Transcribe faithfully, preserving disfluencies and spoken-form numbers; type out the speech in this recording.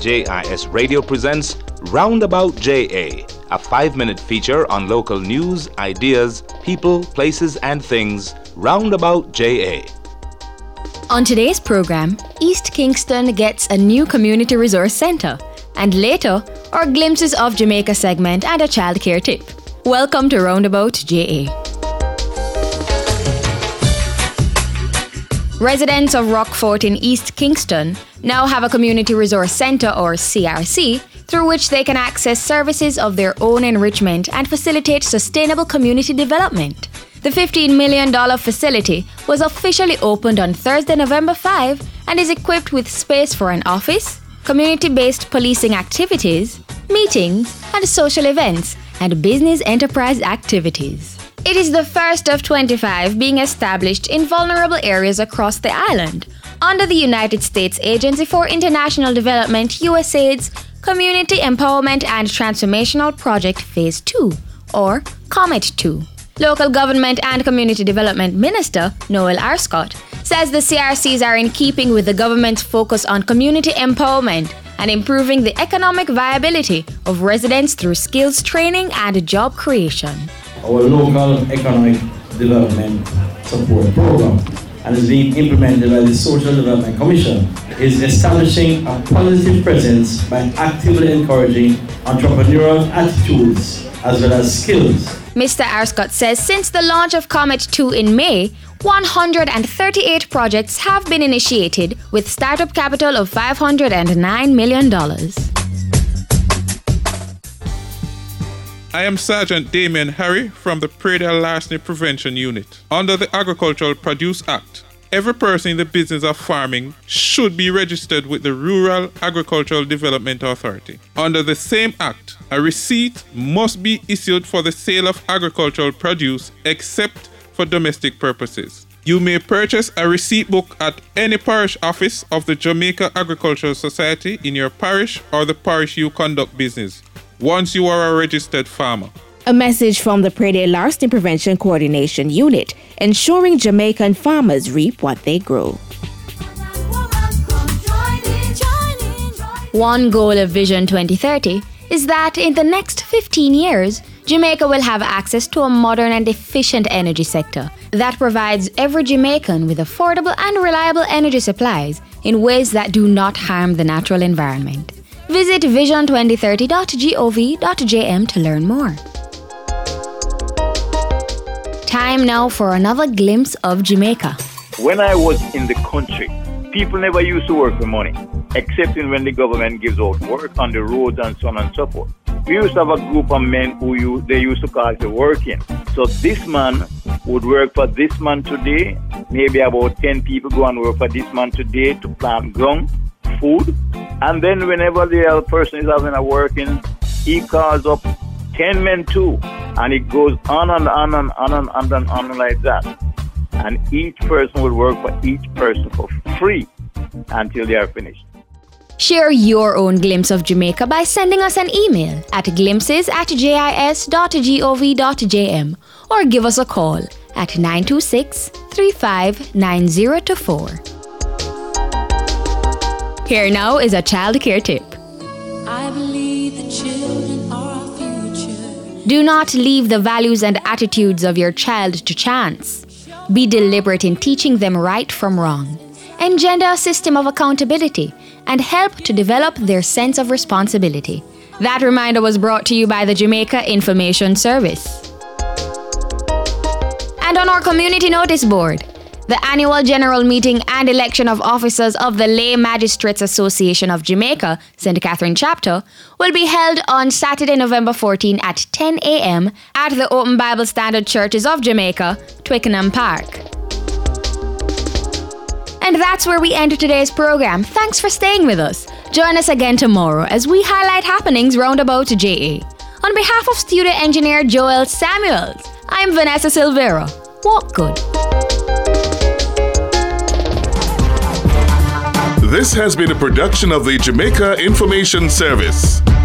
J I S Radio presents Roundabout J A, a five-minute feature on local news, ideas, people, places, and things. Roundabout J A. On today's program, East Kingston gets a new community resource center, and later, our Glimpses of Jamaica segment and a childcare tip. Welcome to Roundabout J A. Residents of Rockfort in East Kingston now have a community resource center, or C R C, through which they can access services of their own enrichment and facilitate sustainable community development. The fifteen million dollars facility was officially opened on Thursday, November fifth, and is equipped with space for an office, community-based policing activities, meetings, and social events, and business enterprise activities. It is the first of twenty-five being established in vulnerable areas across the island, under the United States Agency for International Development, U S A I D's Community Empowerment and Transformational Project Phase two, or COMET two. Local Government and Community Development Minister Noel Arscott says the C R Cs are in keeping with the government's focus on community empowerment and improving the economic viability of residents through skills training and job creation. Our local economic development support program, and is being implemented by the Social Development Commission, is establishing a positive presence by actively encouraging entrepreneurial attitudes as well as skills. Mister Arscott says since the launch of COMET two in May, one hundred thirty-eight projects have been initiated with startup capital of five hundred nine million dollars. I am Sergeant Damien Harry from the Prairie Larceny Prevention Unit. Under the Agricultural Produce Act, every person in the business of farming should be registered with the Rural Agricultural Development Authority. Under the same act, a receipt must be issued for the sale of agricultural produce except for domestic purposes. You may purchase a receipt book at any parish office of the Jamaica Agricultural Society in your parish or the parish you conduct business, once you are a registered farmer. A message from the Prairie Larceny Prevention Coordination Unit, ensuring Jamaican farmers reap what they grow. One goal of Vision twenty thirty is that in the next fifteen years, Jamaica will have access to a modern and efficient energy sector that provides every Jamaican with affordable and reliable energy supplies in ways that do not harm the natural environment. Visit vision twenty thirty dot gov dot j m to learn more. Time now for another glimpse of Jamaica. When I was in the country, people never used to work for money, except when the government gives out work on the roads and so on and so forth. We used to have a group of men who you, they used to call the working. So this man would work for this man today, maybe about ten people go and work for this man today to plant ground, food, and then whenever the other person is having a working, he calls up ten men too, and it goes on and on and on and on and on like that. And each person will work for each person for free until they are finished. Share your own glimpse of Jamaica by sending us an email at glimpses at jis dot gov dot j m or give us a call at nine two six, three five nine zero two four. Here now is a childcare tip. I believe the children are our future. Do not leave the values and attitudes of your child to chance. Be deliberate in teaching them right from wrong. Engender a system of accountability and help to develop their sense of responsibility. That reminder was brought to you by the Jamaica Information Service. And on our community notice board, the annual general meeting and election of officers of the Lay Magistrates Association of Jamaica, Saint Catherine Chapter, will be held on Saturday, November fourteenth at ten a.m. at the Open Bible Standard Churches of Jamaica, Twickenham Park. And that's where we end today's program. Thanks for staying with us. Join us again tomorrow as we highlight happenings roundabout J A. On behalf of studio engineer Joel Samuels, I'm Vanessa Silvera. Walk good. This has been a production of the Jamaica Information Service.